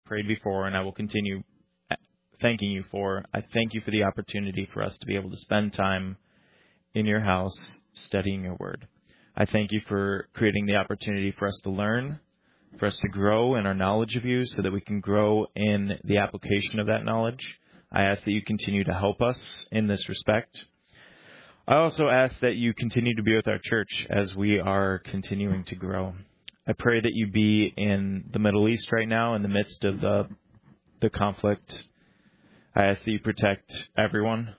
prayed before, and I will continue thanking you for. I thank you for the opportunity for us to be able to spend time in your house studying your word. I thank you for creating the opportunity for us to learn, for us to grow in our knowledge of you so that we can grow in the application of that knowledge. I ask that you continue to help us in this respect. I also ask that you continue to be with our church as we are continuing to grow. I pray that you be in the Middle East right now in the midst of the conflict. I ask that you protect everyone.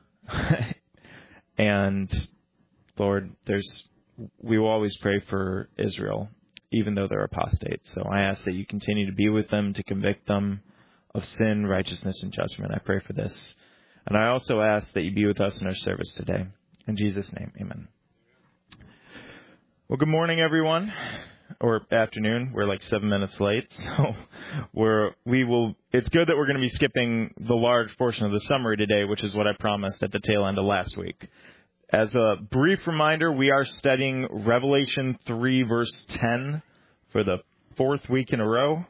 And, Lord, we will always pray for Israel, even though they're apostate. So I ask that you continue to be with them, to convict them of sin, righteousness, and judgment. I pray for this. And I also ask that you be with us in our service today. In Jesus' name, amen. Well, good morning, everyone, or afternoon. We're like 7 minutes late, so it's good that we're going to be skipping the large portion of the summary today, which is what I promised at the tail end of last week. As a brief reminder, we are studying Revelation 3, verse 10 for the 4th week in a row.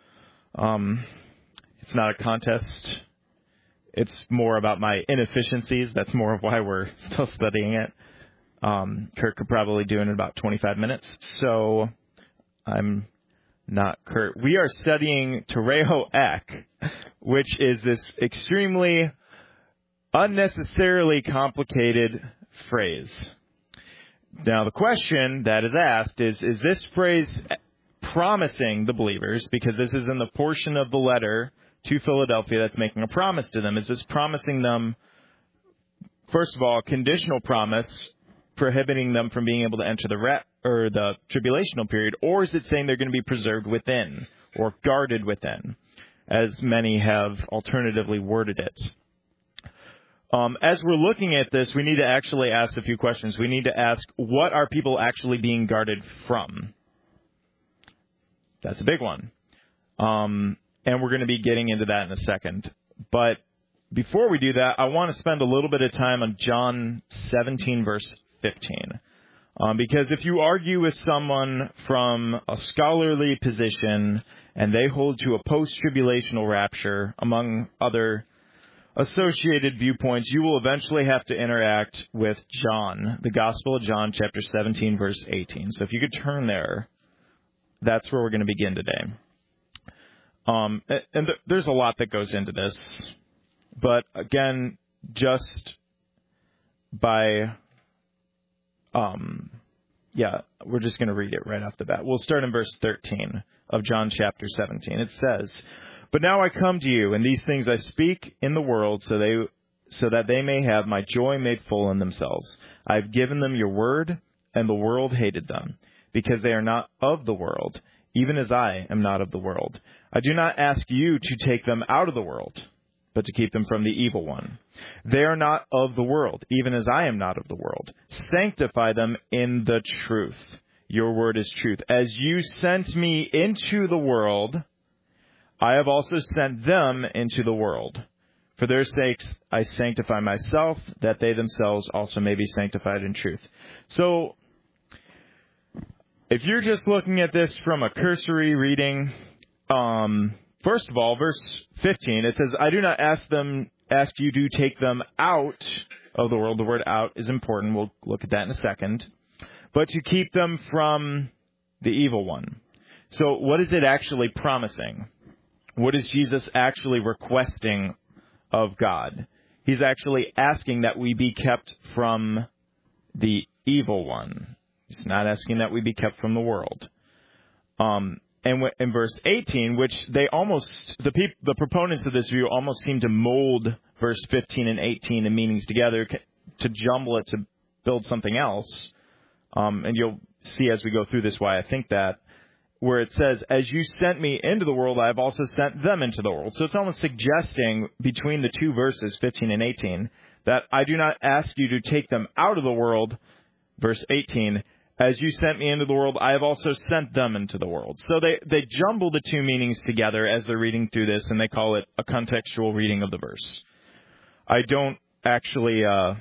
It's not a contest. It's more about my inefficiencies. That's more of why we're still studying it. Kurt could probably do it in about 25 minutes. So I'm not Kurt. We are studying Tereo Ek, which is this extremely unnecessarily complicated phrase. Now, the question that is asked is this phrase promising the believers, because this is in the portion of the letter to Philadelphia that's making a promise to them. Is this promising them, first of all, a conditional promise prohibiting them from being able to enter the tribulational period, or is it saying they're going to be preserved within or guarded within, as many have alternatively worded it? As we're looking at this, we need to actually ask a few questions. We need to ask, what are people actually being guarded from? That's a big one. And we're going to be getting into that in a second. But before we do that, I want to spend a little bit of time on John 17, verse 15. Because if you argue with someone from a scholarly position and they hold to a post-tribulational rapture, among other associated viewpoints, you will eventually have to interact with John, the Gospel of John, chapter 17, verse 18. So if you could turn there, that's where we're going to begin today. And there's a lot that goes into this, but again, just by, we're just going to read it right off the bat. We'll start in verse 13 of John chapter 17. It says, "But now I come to you, and these things I speak in the world, so that they may have my joy made full in themselves. I have given them your word, and the world hated them, because they are not of the world, even as I am not of the world. I do not ask you to take them out of the world, but to keep them from the evil one. They are not of the world, even as I am not of the world. Sanctify them in the truth. Your word is truth. As you sent me into the world, I have also sent them into the world. For their sakes I sanctify myself, that they themselves also may be sanctified in truth." So, if you're just looking at this from a cursory reading, first of all, verse 15, it says, "I do not ask you to take them out of the world." The word "out" is important. We'll look at that in a second. "But to keep them from the evil one." So what is it actually promising? What is Jesus actually requesting of God? He's actually asking that we be kept from the evil one. He's not asking that we be kept from the world. And in verse 18, which the proponents of this view almost seem to mold verse 15 and 18 and meanings together to jumble it to build something else. And you'll see as we go through this why I think that, where it says, "As you sent me into the world, I have also sent them into the world." So it's almost suggesting between the two verses, 15 and 18, that I do not ask you to take them out of the world. Verse 18, "As you sent me into the world, I have also sent them into the world." So they jumble the two meanings together as they're reading through this, and they call it a contextual reading of the verse. I don't actually, I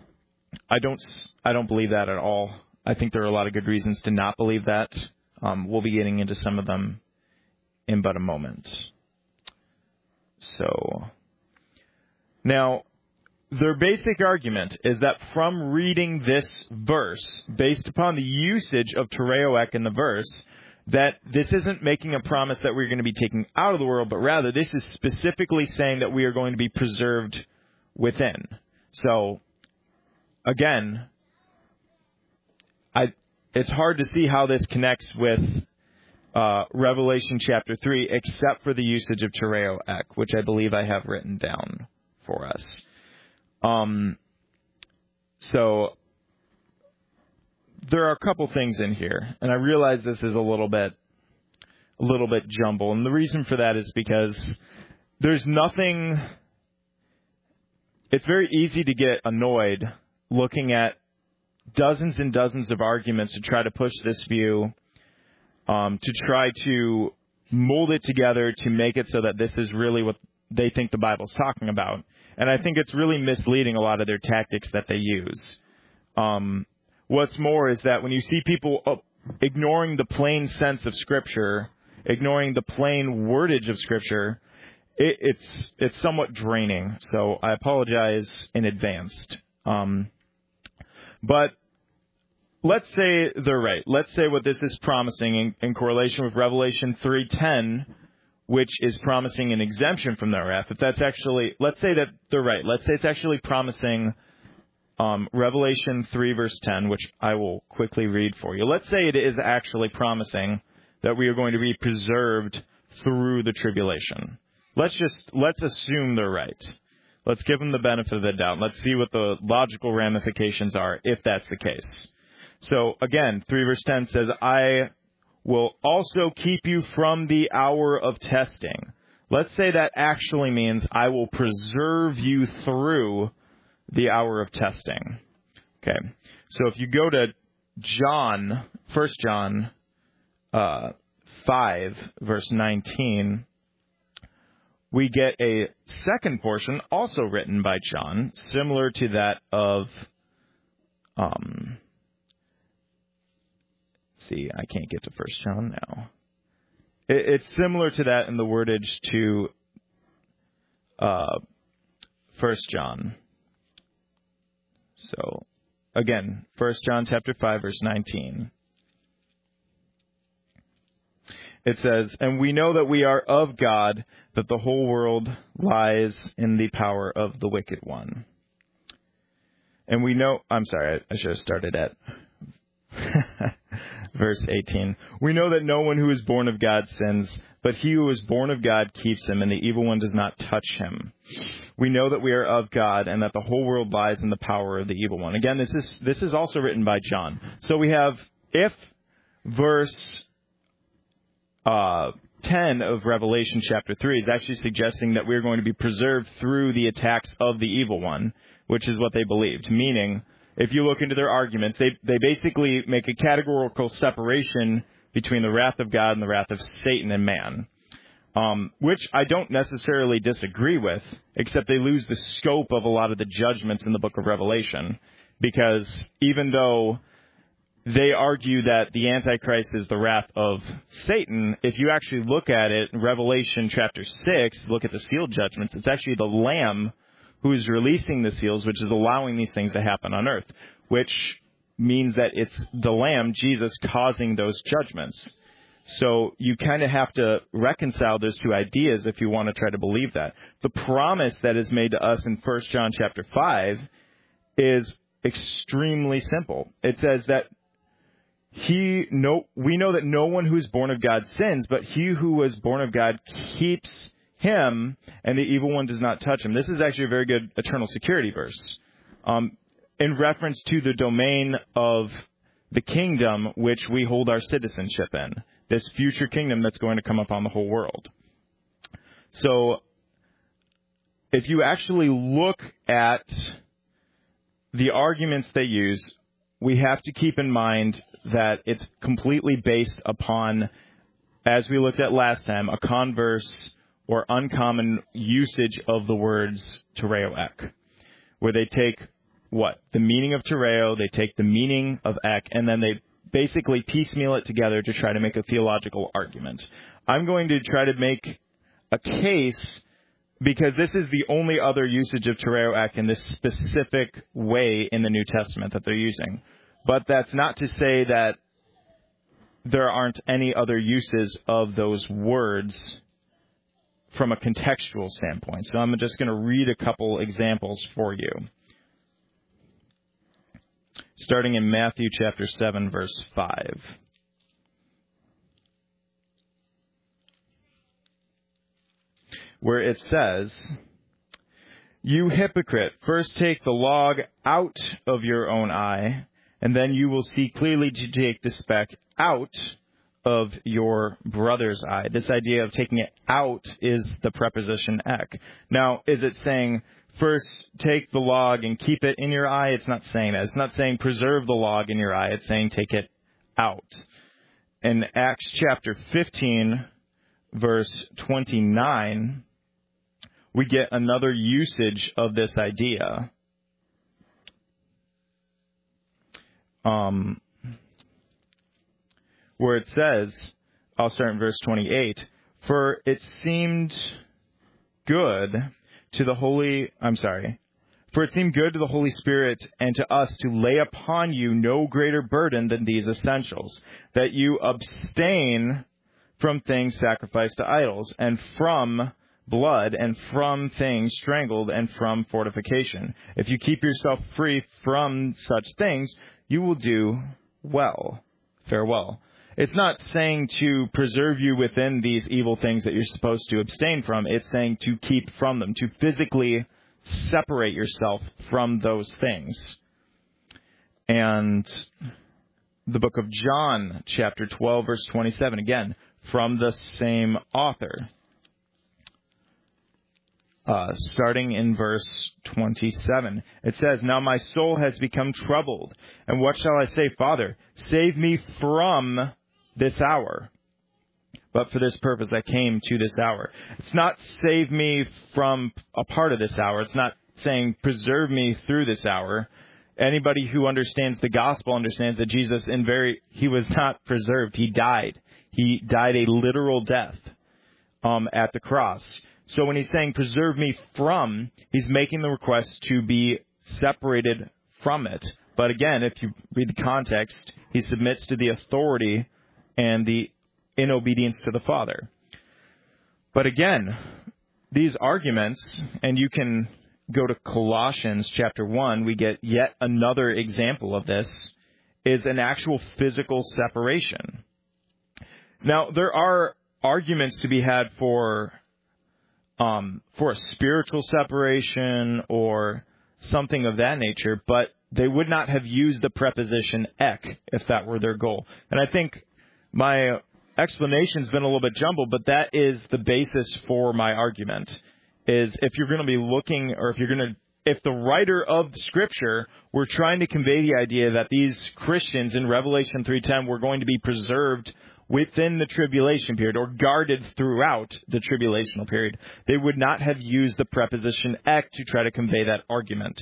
don't believe that at all. I think there are a lot of good reasons to not believe that. We'll be getting into some of them in but a moment. So, now, their basic argument is that from reading this verse, based upon the usage of tereo ek in the verse, that this isn't making a promise that we're going to be taken out of the world, but rather this is specifically saying that we are going to be preserved within. So, again, it's hard to see how this connects with Revelation chapter 3, except for the usage of tereo ek, which I believe I have written down for us. So there are a couple things in here, and I realize this is a little bit jumbled, and the reason for that is because there's nothing. It's very easy to get annoyed looking at dozens and dozens of arguments to try to push this view, to try to mold it together to make it so that this is really what they think the Bible's talking about. And I think it's really misleading, a lot of their tactics that they use. What's more is that when you see people ignoring the plain sense of Scripture, ignoring the plain wordage of Scripture, it's somewhat draining. So I apologize in advance. But let's say they're right. Let's say what this is promising in correlation with Revelation 3:10, which is promising an exemption from the wrath. If that's actually, let's say that they're right. Let's say it's actually promising Revelation 3 verse 10, which I will quickly read for you. Let's say it is actually promising that we are going to be preserved through the tribulation. Let's assume they're right. Let's give them the benefit of the doubt. Let's see what the logical ramifications are if that's the case. So again, 3 verse 10 says, I will also keep you from the hour of testing. Let's say that actually means I will preserve you through the hour of testing. Okay. So if you go to John, 1 John 5, verse 19, we get a second portion also written by John, similar to that of see, I can't get to 1 John now. It's similar to that in the wordage to 1 John. So, again, 1 John chapter 5, verse 19. It says, and we know that we are of God, that the whole world lies in the power of the wicked one. And we know, I'm sorry, I should have started at verse 18. We know that no one who is born of God sins, but he who is born of God keeps him, and the evil one does not touch him. We know that we are of God, and that the whole world lies in the power of the evil one. Again, this is also written by John. So we have, if verse 10 of Revelation chapter 3 is actually suggesting that we're going to be preserved through the attacks of the evil one, which is what they believed. Meaning, if you look into their arguments, they basically make a categorical separation between the wrath of God and the wrath of Satan and man, which I don't necessarily disagree with, except they lose the scope of a lot of the judgments in the book of Revelation, because even though they argue that the Antichrist is the wrath of Satan, if you actually look at it in Revelation chapter 6, look at the seal judgments, it's actually the Lamb who is releasing the seals, which is allowing these things to happen on earth, which means that it's the Lamb, Jesus, causing those judgments. So you kind of have to reconcile those two ideas if you want to try to believe that. The promise that is made to us in 1 John chapter 5 is extremely simple. It says that we know that no one who is born of God sins, but he who was born of God keeps him, and the evil one does not touch him. This is actually a very good eternal security verse, in reference to the domain of the kingdom which we hold our citizenship in, this future kingdom that's going to come upon the whole world. So, if you actually look at the arguments they use, we have to keep in mind that it's completely based upon, as we looked at last time, a converse or uncommon usage of the words tereo ek, where they take the meaning of tereo, they take the meaning of ek, and then they basically piecemeal it together to try to make a theological argument. I'm going to try to make a case because this is the only other usage of tereo ek in this specific way in the New Testament that they're using. But that's not to say that there aren't any other uses of those words from a contextual standpoint. So I'm just going to read a couple examples for you. Starting in Matthew chapter 7, verse 5. Where it says, "You hypocrite, first take the log out of your own eye, and then you will see clearly to take the speck out of your brother's eye." This idea of taking it out is the preposition ek. Now, is it saying first take the log and keep it in your eye? It's not saying that. It's not saying preserve the log in your eye. It's saying take it out. In Acts chapter 15, verse 29, we get another usage of this idea. Where it says, I'll start in verse 28, for it seemed good to the Holy Spirit and to us to lay upon you no greater burden than these essentials, that you abstain from things sacrificed to idols, and from blood, and from things strangled, and from fortification. If you keep yourself free from such things, you will do well. Farewell. It's not saying to preserve you within these evil things that you're supposed to abstain from. It's saying to keep from them, to physically separate yourself from those things. And the book of John, chapter 12, verse 27, again, from the same author. Starting in verse 27, it says, "Now my soul has become troubled, and what shall I say? Father, save me from this hour. But for this purpose I came to this hour." It's not save me from a part of this hour. It's not saying preserve me through this hour. Anybody who understands the gospel understands that Jesus, he was not preserved. He died. He died a literal death at the cross. So when he's saying preserve me from, he's making the request to be separated from it. But again, if you read the context, he submits to the authority and in obedience to the Father. But again, these arguments, and you can go to Colossians chapter 1, we get yet another example of this, is an actual physical separation. Now, there are arguments to be had for a spiritual separation or something of that nature, but they would not have used the preposition ek if that were their goal. And I think my explanation's been a little bit jumbled, but that is the basis for my argument, is if you're going to be looking, or if the writer of Scripture were trying to convey the idea that these Christians in Revelation 3:10 were going to be preserved within the tribulation period or guarded throughout the tribulational period, they would not have used the preposition ek to try to convey that argument.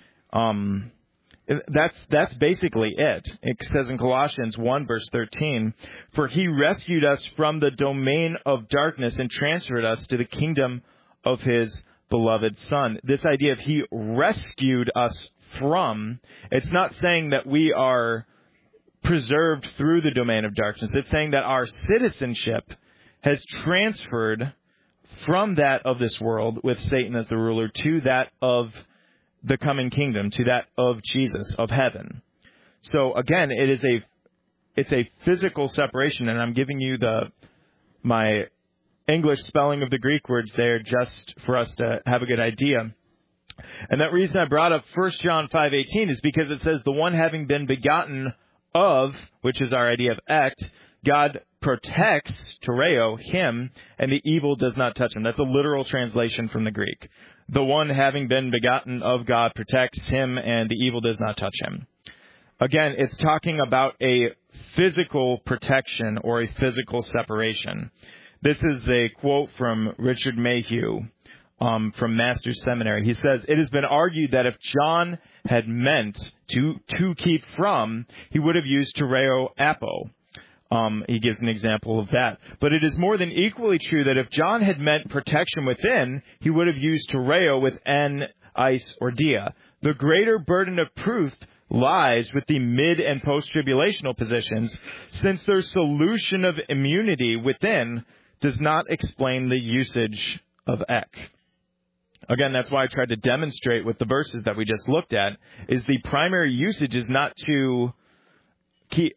That's basically it. It says in Colossians 1, verse 13, "For he rescued us from the domain of darkness and transferred us to the kingdom of his beloved Son." This idea of he rescued us from, it's not saying that we are preserved through the domain of darkness. It's saying that our citizenship has transferred from that of this world with Satan as the ruler to that of the coming kingdom, to that of Jesus, of heaven. So again, it's a physical separation, and I'm giving you my English spelling of the Greek words there just for us to have a good idea. And that reason I brought up 1 John 5:18 is because it says, "The one having been begotten of," which is our idea of ect, "God protects," tereo, "him, and the evil does not touch him." That's a literal translation from the Greek. The one having been begotten of God protects him, and the evil does not touch him. Again, it's talking about a physical protection or a physical separation. This is a quote from Richard Mayhew from Master's Seminary. He says, "It has been argued that if John had meant to keep from, he would have used tereo apo. He gives an example of that. But it is more than equally true that if John had meant protection within, he would have used tereo with en, eis, or dia. The greater burden of proof lies with the mid- and post-tribulational positions, since their solution of immunity within does not explain the usage of ek. Again, that's why I tried to demonstrate with the verses that we just looked at, is the primary usage is not to keep,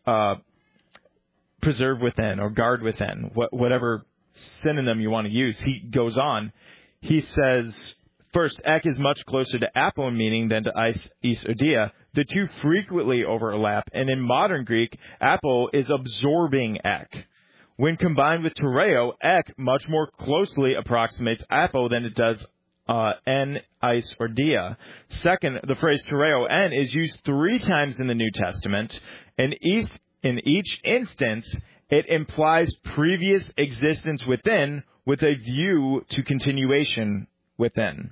preserve within or guard within, whatever synonym you want to use. He goes on. He says, first, ek is much closer to apo in meaning than to eis or dia. The two frequently overlap, and in modern Greek, apo is absorbing ek. When combined with tereo, ek much more closely approximates apo than it does en, eis, or dia. Second, the phrase tereo en is used 3 times in the New Testament, and in each instance, it implies previous existence within with a view to continuation within.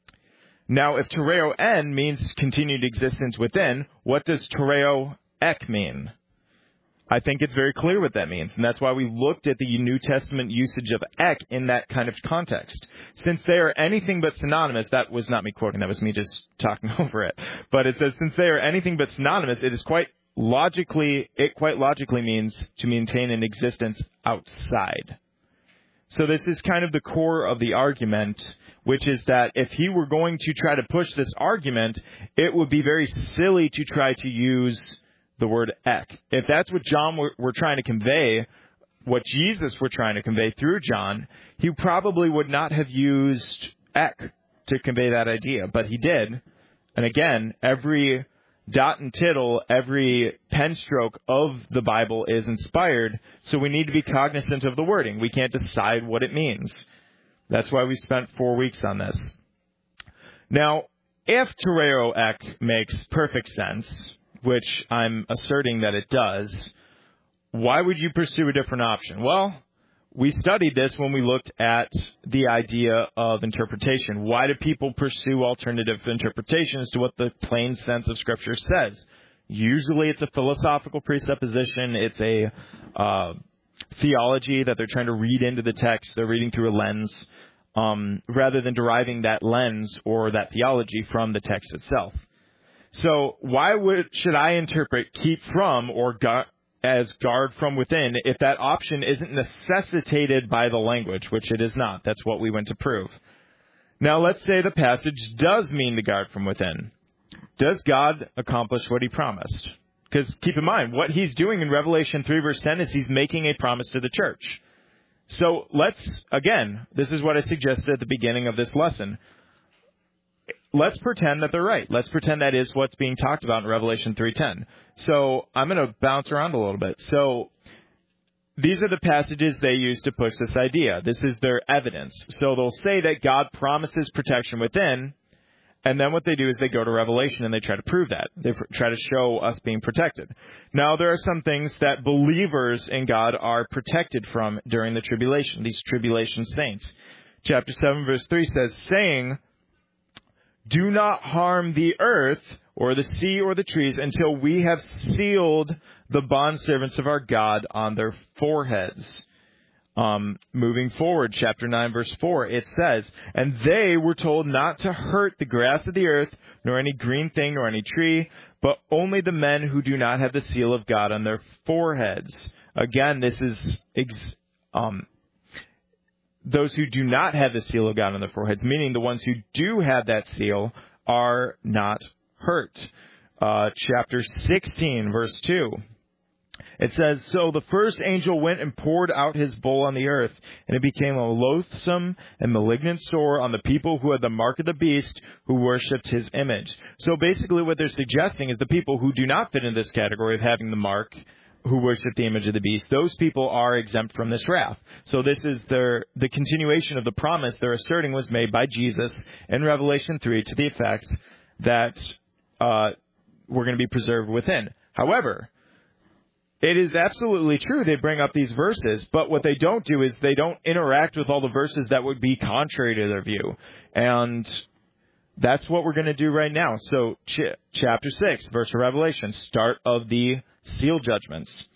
Now, if tereo en means continued existence within, what does tereo ek mean? I think it's very clear what that means, and that's why we looked at the New Testament usage of ek in that kind of context. Since they are anything but synonymous, that was not me quoting, that was me just talking over it. But it says, since they are anything but synonymous, it quite logically means to maintain an existence outside. So this is kind of the core of the argument, which is that if he were going to try to push this argument, it would be very silly to try to use the word ek. If that's what John were trying to convey, what Jesus were trying to convey through John, he probably would not have used ek to convey that idea, but he did. And again, every dot and tittle, every pen stroke of the Bible is inspired, so we need to be cognizant of the wording. We can't decide what it means. That's why we spent 4 weeks on this. Now, if tereo ek makes perfect sense, which I'm asserting that it does, why would you pursue a different option? Well, we studied this when we looked at the idea of interpretation. Why do people pursue alternative interpretations to what the plain sense of Scripture says? Usually it's a philosophical presupposition. It's a theology that they're trying to read into the text. They're reading through a lens rather than deriving that lens or that theology from the text itself. So why should I interpret keep from or as guard from within if that option isn't necessitated by the language, which it is not? That's what we went to prove. Now let's say the passage does mean to guard from within. Does God accomplish what he promised? Because keep in mind, what he's doing in Revelation 3 verse 10 is he's making a promise to the church. So this is what I suggested at the beginning of this lesson. Let's pretend that they're right. Let's pretend that is what's being talked about in Revelation 3:10. So I'm going to bounce around a little bit. So these are the passages they use to push this idea. This is their evidence. So they'll say that God promises protection within, and then what they do is they go to Revelation and they try to prove that. They try to show us being protected. Now, there are some things that believers in God are protected from during the tribulation, these tribulation saints. Chapter 7, verse 3 says, saying, do not harm the earth or the sea or the trees until we have sealed the bondservants of our God on their foreheads. Moving forward, chapter 9, verse 4, it says, and they were told not to hurt the grass of the earth, nor any green thing, nor any tree, but only the men who do not have the seal of God on their foreheads. Again, this is those who do not have the seal of God on their foreheads, meaning the ones who do have that seal are not hurt. Chapter 16, verse 2. It says, so the first angel went and poured out his bowl on the earth, and it became a loathsome and malignant sore on the people who had the mark of the beast, who worshipped his image. So basically what they're suggesting is the people who do not fit in this category of having the mark, who worship the image of the beast, those people are exempt from this wrath. So this is the continuation of the promise they're asserting was made by Jesus in Revelation 3 to the effect that we're going to be preserved within. However, it is absolutely true they bring up these verses, but what they don't do is they don't interact with all the verses that would be contrary to their view. And that's what we're going to do right now. So chapter 6, verse of Revelation, start of the seal judgments.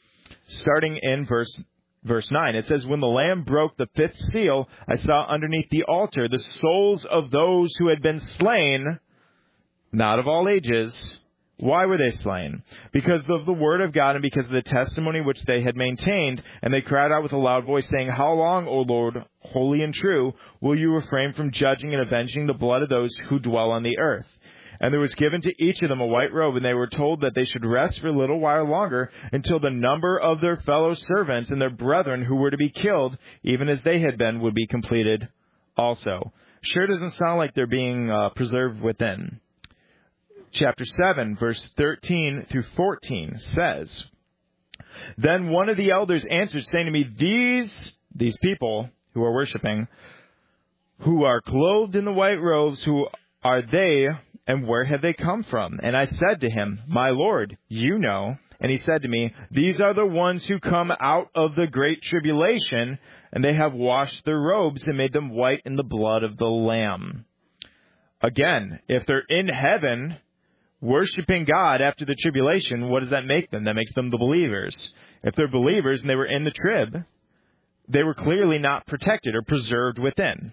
starting in verse 9. It says, when the Lamb broke the fifth seal, I saw underneath the altar the souls of those who had been slain, not of all ages. Why were they slain? Because of the word of God and because of the testimony which they had maintained. And they cried out with a loud voice, saying, how long, O Lord, holy and true, will you refrain from judging and avenging the blood of those who dwell on the earth? And there was given to each of them a white robe, and they were told that they should rest for a little while longer until the number of their fellow servants and their brethren who were to be killed, even as they had been, would be completed also. Sure doesn't sound like they're being preserved within. Chapter 7, verse 13 through 14 says, then one of the elders answered, saying to me, these people who are worshiping, who are clothed in the white robes, who are they, and where have they come from? And I said to him, my Lord, you know. And he said to me, these are the ones who come out of the great tribulation, and they have washed their robes and made them white in the blood of the Lamb. Again, if they're in heaven, worshiping God after the tribulation, what does that make them? That makes them the believers. If they're believers and they were in the trib, they were clearly not protected or preserved within.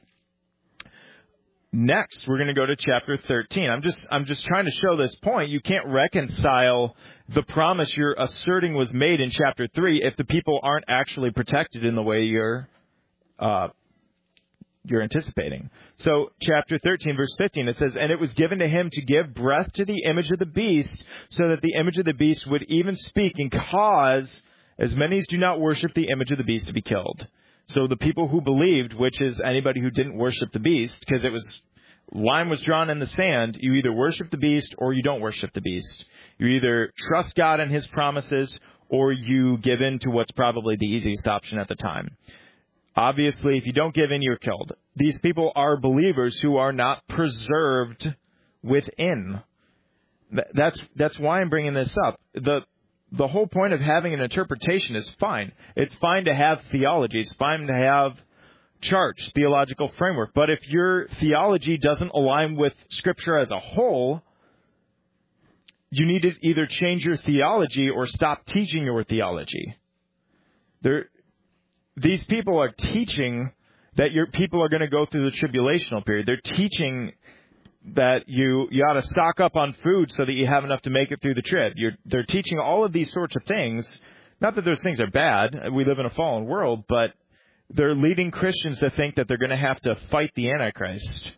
Next, we're going to go to chapter 13. I'm just trying to show this point. You can't reconcile the promise you're asserting was made in chapter 3 if the people aren't actually protected in the way you're anticipating. So chapter 13, verse 15, it says, and it was given to him to give breath to the image of the beast, so that the image of the beast would even speak and cause as many as do not worship the image of the beast to be killed. So the people who believed, which is anybody who didn't worship the beast, because line was drawn in the sand, you either worship the beast or you don't worship the beast. You either trust God and his promises or you give in to what's probably the easiest option at the time. Obviously, if you don't give in, you're killed. These people are believers who are not preserved within. That's why I'm bringing this up. The whole point of having an interpretation is fine. It's fine to have theology. It's fine to have charts, theological framework. But if your theology doesn't align with Scripture as a whole, you need to either change your theology or stop teaching your theology. These people are teaching that your people are going to go through the tribulational period. They're teaching that you ought to stock up on food so that you have enough to make it through the trib. They're teaching all of these sorts of things. Not that those things are bad. We live in a fallen world, but they're leading Christians to think that they're going to have to fight the Antichrist.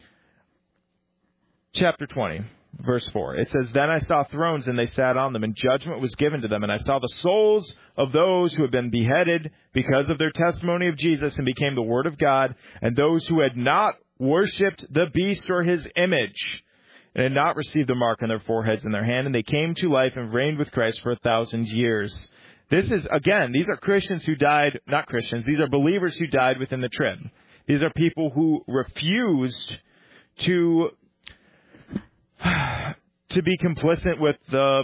Chapter 20, verse 4. It says, then I saw thrones, and they sat on them, and judgment was given to them. And I saw the souls of those who had been beheaded because of their testimony of Jesus and became the word of God, and those who had not worshipped the beast or his image, and had not received the mark on their foreheads and their hand, and they came to life and reigned with Christ for 1,000 years. This is, again, these are Christians who died, not Christians, these are believers who died within the trib. These are people who refused to be complicit with the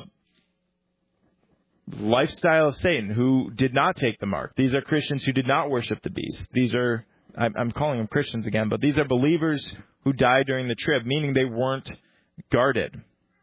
lifestyle of Satan, who did not take the mark. These are Christians who did not worship the beast. These are, I'm calling them Christians again, but these are believers who died during the trib, meaning they weren't guarded.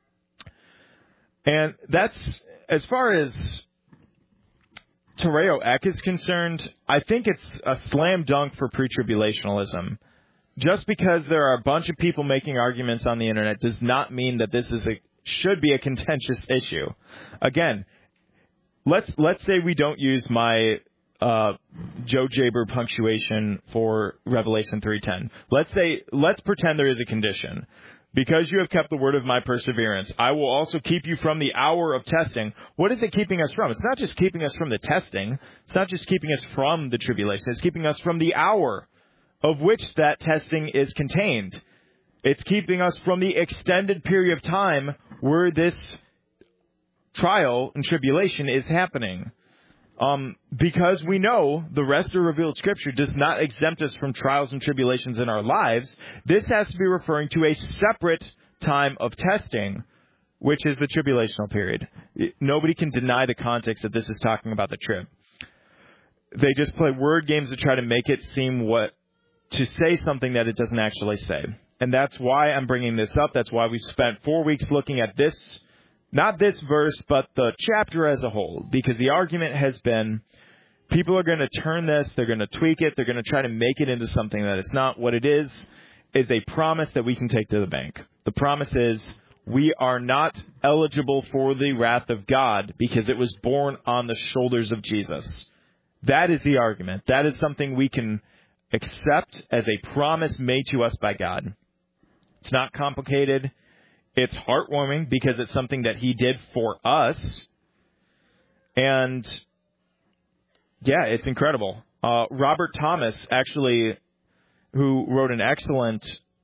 And that's, as far as Tereo Ek is concerned, I think it's a slam dunk for pre-tribulationalism. Just because there are a bunch of people making arguments on the internet does not mean that this should be a contentious issue. Again, let's say we don't use my Joe Jaber punctuation for Revelation 3:10. Let's pretend there is a condition. Because you have kept the word of my perseverance, I will also keep you from the hour of testing. What is it keeping us from? It's not just keeping us from the testing. It's not just keeping us from the tribulation. It's keeping us from the hour of which that testing is contained. It's keeping us from the extended period of time where this trial and tribulation is happening. Because we know the rest of revealed Scripture does not exempt us from trials and tribulations in our lives, this has to be referring to a separate time of testing, which is the tribulational period. Nobody can deny the context that this is talking about the trib. They just play word games to try to make it seem to say something that it doesn't actually say. And that's why I'm bringing this up. That's why we spent 4 weeks looking at this Not this verse, but the chapter as a whole, because the argument has been people are going to turn this, they're going to tweak it, they're going to try to make it into something that it's not. What it is a promise that we can take to the bank. The promise is we are not eligible for the wrath of God because it was borne on the shoulders of Jesus. That is the argument. That is something we can accept as a promise made to us by God. It's not complicated. It's heartwarming because it's something that he did for us. And, yeah, it's incredible. Robert Thomas, actually, who wrote an excellent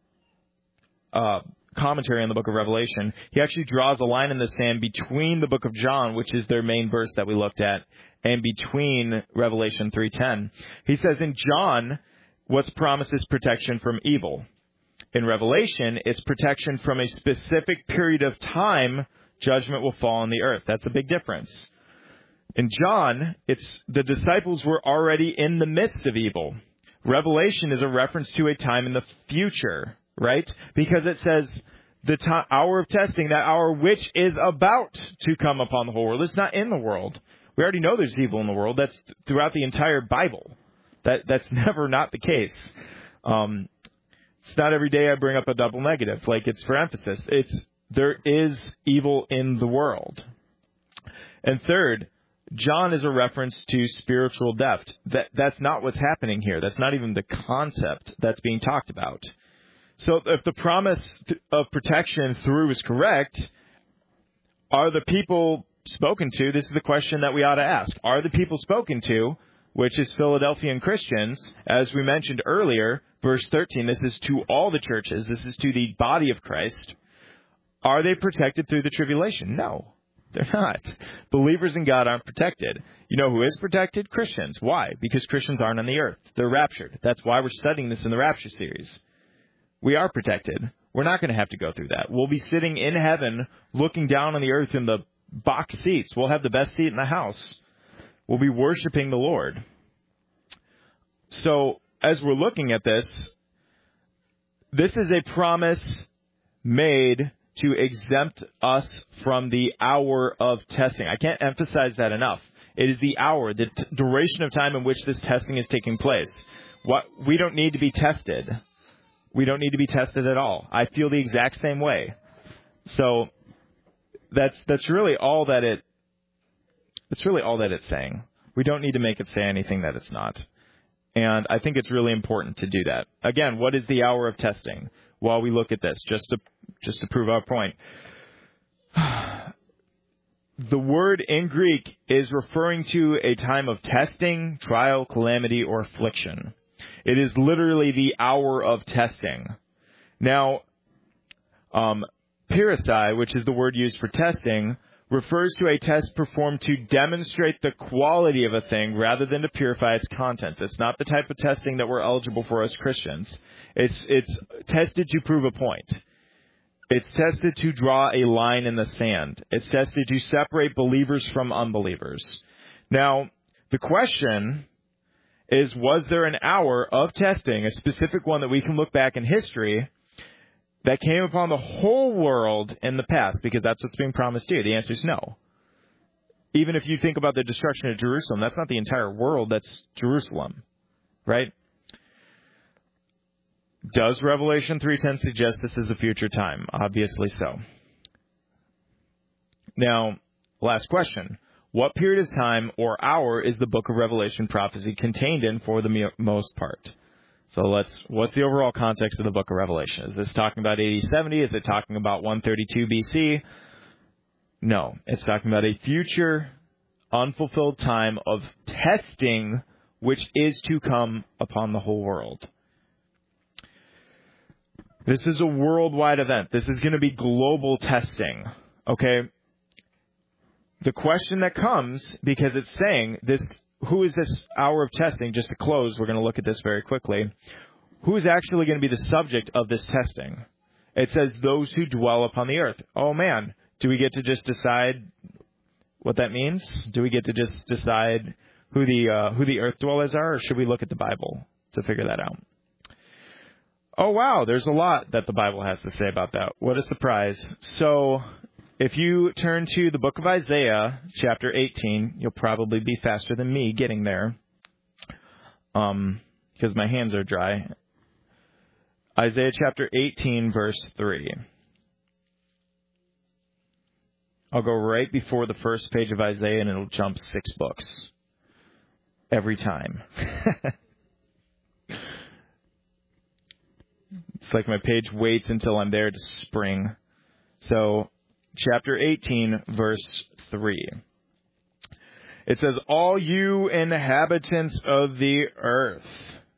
commentary on the book of Revelation, he actually draws a line in the sand between the book of John, which is their main verse that we looked at, and between Revelation 3:10. He says in John, what's promised is protection from evil. In Revelation, it's protection from a specific period of time judgment will fall on the earth. That's a big difference. In John, it's the disciples were already in the midst of evil. Revelation is a reference to a time in the future, right? Because it says the hour of testing, that hour which is about to come upon the whole world. It's not in the world. We already know there's evil in the world. That's throughout the entire Bible. That's never not the case. It's not every day I bring up a double negative. Like, it's for emphasis. There is evil in the world. And third, John is a reference to spiritual death. That's not what's happening here. That's not even the concept that's being talked about. So if the promise of protection through is correct, are the people spoken to? This is the question that we ought to ask. Are the people spoken to, which is Philadelphian Christians, as we mentioned earlier, verse 13, this is to all the churches. This is to the body of Christ. Are they protected through the tribulation? No, they're not. Believers in God aren't protected. You know who is protected? Christians. Why? Because Christians aren't on the earth. They're raptured. That's why we're studying this in the Rapture series. We are protected. We're not going to have to go through that. We'll be sitting in heaven looking down on the earth in the box seats. We'll have the best seat in the house. We'll be worshiping the Lord. So, as we're looking at this is a promise made to exempt us from the hour of testing. I can't emphasize that enough. It is the hour, the duration of time in which this testing is taking place. We don't need to be tested. We don't need to be tested at all. I feel the exact same way. So that's really all that it's saying. We don't need to make it say anything that it's not. And I think it's really important to do that. Again, what is the hour of testing? While we look at this, just to prove our point. The word in Greek is referring to a time of testing, trial, calamity, or affliction. It is literally the hour of testing. Now, Pyrrhusai, which is the word used for testing, refers to a test performed to demonstrate the quality of a thing rather than to purify its contents. It's not the type of testing that we're eligible for as Christians. It's tested to prove a point. It's tested to draw a line in the sand. It's tested to separate believers from unbelievers. Now, the question is, was there an hour of testing, a specific one that we can look back in history, that came upon the whole world in the past? Because that's what's being promised to you. The answer is no. Even if you think about the destruction of Jerusalem, that's not the entire world, that's Jerusalem, right? Does Revelation 3:10 suggest this is a future time? Obviously so. Now, last question. What period of time or hour is the book of Revelation prophecy contained in for the most part? So what's the overall context of the book of Revelation? Is this talking about AD 70? Is it talking about 132 BC? No, it's talking about a future unfulfilled time of testing which is to come upon the whole world. This is a worldwide event. This is going to be global testing, okay? The question that comes, because it's saying this, who is this hour of testing? Just to close, we're going to look at this very quickly. Who is actually going to be the subject of this testing? It says those who dwell upon the earth. Oh man, do we get to just decide what that means? Do we get to just decide who the earth dwellers are, or should we look at the Bible to figure that out? Oh wow, there's a lot that the Bible has to say about that. What a surprise. So If you turn to the book of Isaiah, chapter 18, you'll probably be faster than me getting there, because my hands are dry. Isaiah chapter 18, verse 3. I'll go right before the first page of Isaiah, and it'll jump 6 books every time. It's like my page waits until I'm there to spring. So, chapter 18, verse 3. It says, all you inhabitants of the earth,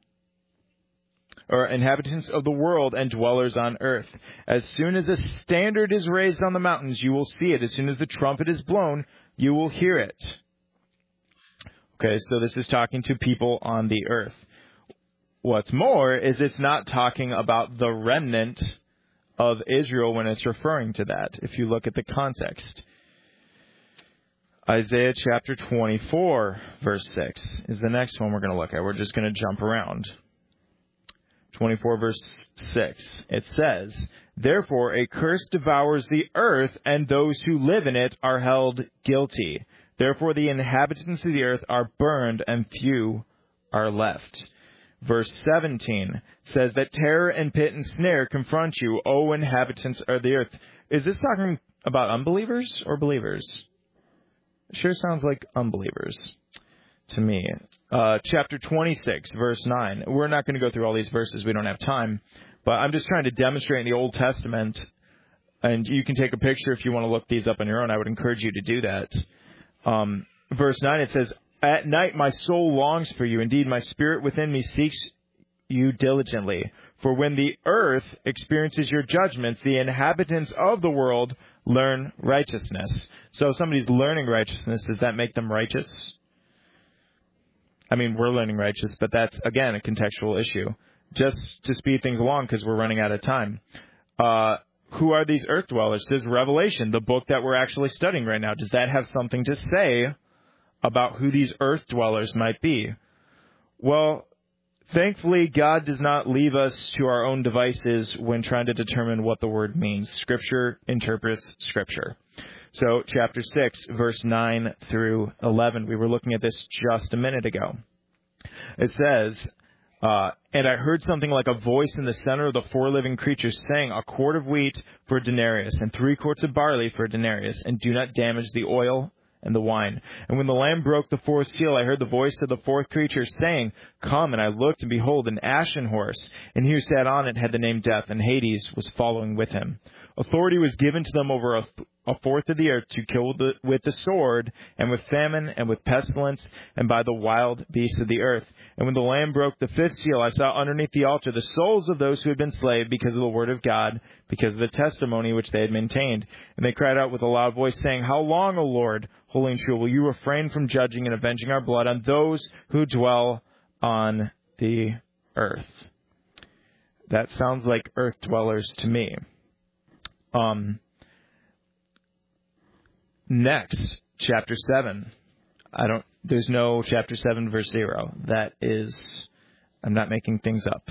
or inhabitants of the world and dwellers on earth, as soon as a standard is raised on the mountains, you will see it. As soon as the trumpet is blown, you will hear it. Okay, so this is talking to people on the earth. What's more is it's not talking about the remnant of Israel when it's referring to that, if you look at the context. Isaiah chapter 24, verse 6 is the next one we're going to look at. We're just going to jump around. 24, verse 6. It says, therefore a curse devours the earth, and those who live in it are held guilty. Therefore the inhabitants of the earth are burned, and few are left. Verse 17 says that terror and pit and snare confront you, O inhabitants of the earth. Is this talking about unbelievers or believers? It sure sounds like unbelievers to me. Chapter 26, verse 9. We're not going to go through all these verses. We don't have time. But I'm just trying to demonstrate in the Old Testament, and you can take a picture if you want to look these up on your own. I would encourage you to do that. Verse 9, it says, at night my soul longs for you. Indeed, my spirit within me seeks you diligently. For when the earth experiences your judgments, the inhabitants of the world learn righteousness. So if somebody's learning righteousness, does that make them righteous? I mean, we're learning righteous, but that's, again, a contextual issue. Just to speed things along, because we're running out of time. Who are these earth dwellers? This is Revelation, the book that we're actually studying right now. Does that have something to say about who these earth dwellers might be? Well, thankfully, God does not leave us to our own devices when trying to determine what the word means. Scripture interprets Scripture. So, chapter 6, verse 9 through 11. We were looking at this just a minute ago. It says, and I heard something like a voice in the center of the 4 living creatures saying, a quart of wheat for a denarius, and 3 quarts of barley for a denarius, and do not damage the oil and the wine. And when the Lamb broke the 4th seal, I heard the voice of the 4th creature saying, come, and I looked, and behold, an ashen horse, and he who sat on it had the name Death, and Hades was following with him. Authority was given to them over a fourth of the earth to kill with the sword, and with famine, and with pestilence, and by the wild beasts of the earth. And when the Lamb broke the 5th seal, I saw underneath the altar the souls of those who had been slain because of the word of God, because of the testimony which they had maintained. And they cried out with a loud voice, saying, how long, O Lord, holy and true, will you refrain from judging and avenging our blood on those who dwell on the earth? That sounds like earth dwellers to me. Next, chapter 7. There's no chapter 7 verse 0. That is, I'm not making things up.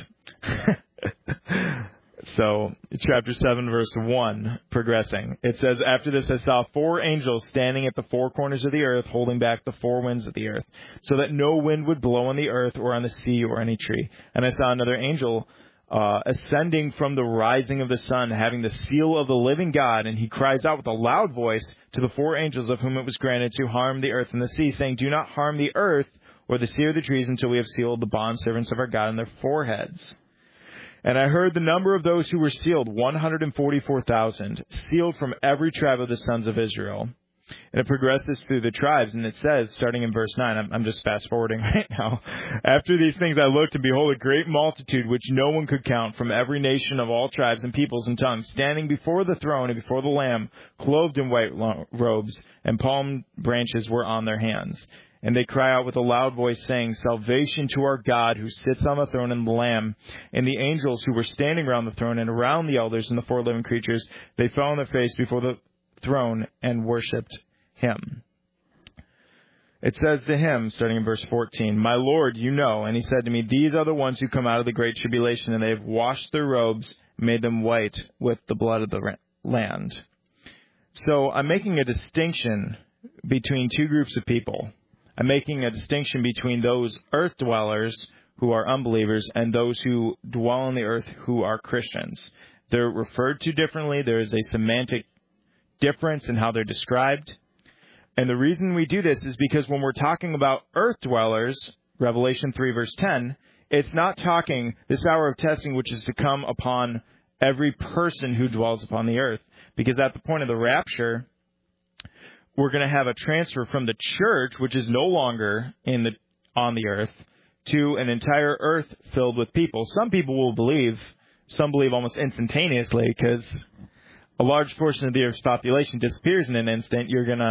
So, chapter 7 verse 1, progressing. It says, after this I saw 4 angels standing at the 4 corners of the earth, holding back the 4 winds of the earth, so that no wind would blow on the earth or on the sea or any tree. And I saw another angel ascending from the rising of the sun, having the seal of the living God, and he cries out with a loud voice to the 4 angels of whom it was granted to harm the earth and the sea, saying, do not harm the earth or the sea or the trees until we have sealed the bondservants of our God on their foreheads. And I heard the number of those who were sealed, 144,000, sealed from every tribe of the sons of Israel. And it progresses through the tribes, and it says, starting in verse 9, I'm just fast-forwarding right now. After these things I looked, and behold, a great multitude, which no one could count, from every nation of all tribes and peoples and tongues, standing before the throne and before the Lamb, clothed in white robes, and palm branches were on their hands. And they cry out with a loud voice, saying, salvation to our God who sits on the throne and the Lamb. And the angels who were standing around the throne and around the elders and the 4 living creatures, they fell on their face before the throne and worshipped him. It says to him, starting in verse 14, my Lord, you know. And he said to me, these are the ones who come out of the great tribulation, and they have washed their robes, made them white with the blood of the land. So I'm making a distinction between two groups of people. I'm making a distinction between those earth dwellers who are unbelievers and those who dwell on the earth who are Christians. They're referred to differently. There is a semantic difference in how they're described. And the reason we do this is because when we're talking about earth dwellers, Revelation 3 verse 10, it's not talking this hour of testing which is to come upon every person who dwells upon the earth. Because at the point of the rapture, we're going to have a transfer from the church, which is no longer on the earth, to an entire earth filled with people. Some people will believe, some believe almost instantaneously, because a large portion of the earth's population disappears in an instant.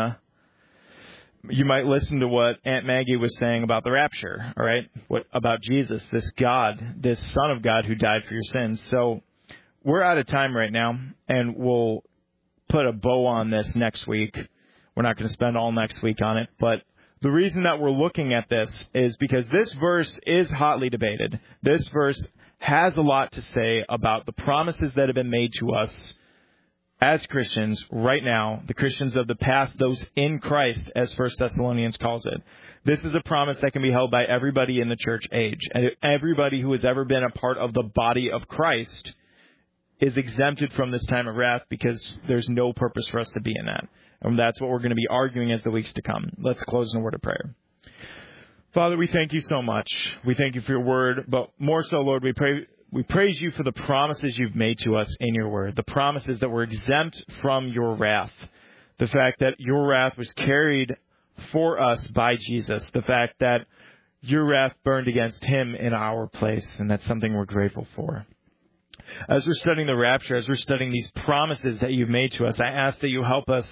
You might listen to what Aunt Maggie was saying about the rapture, all right? About Jesus, this God, this Son of God who died for your sins. So we're out of time right now, and we'll put a bow on this next week. We're not going to spend all next week on it, but the reason that we're looking at this is because this verse is hotly debated. This verse has a lot to say about the promises that have been made to us as Christians right now, the Christians of the past, those in Christ, as 1 Thessalonians calls it. This is a promise that can be held by everybody in the church age. And everybody who has ever been a part of the body of Christ is exempted from this time of wrath because there's no purpose for us to be in that. And that's what we're going to be arguing as the weeks to come. Let's close in a word of prayer. Father, we thank you so much. We thank you for your word, but more so, Lord, we praise you for the promises you've made to us in your word, the promises that we're exempt from your wrath, the fact that your wrath was carried for us by Jesus, the fact that your wrath burned against him in our place, and that's something we're grateful for. As we're studying the rapture, as we're studying these promises that you've made to us, I ask that you help us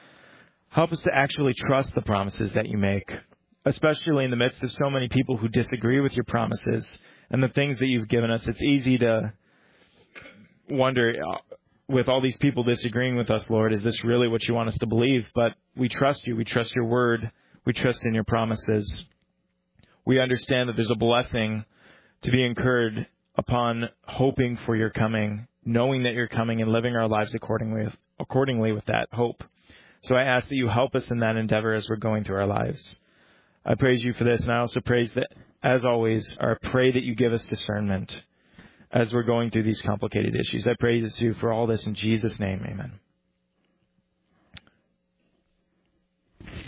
to actually trust the promises that you make, especially in the midst of so many people who disagree with your promises and the things that you've given us. It's easy to wonder, with all these people disagreeing with us, Lord, is this really what you want us to believe? But we trust you. We trust your word. We trust in your promises. We understand that there's a blessing to be incurred upon hoping for your coming, knowing that you're coming, and living our lives accordingly with that hope. So I ask that you help us in that endeavor as we're going through our lives. I praise you for this, and I also praise that, as always, I pray that you give us discernment as we're going through these complicated issues. I praise you for all this in Jesus' name. Amen.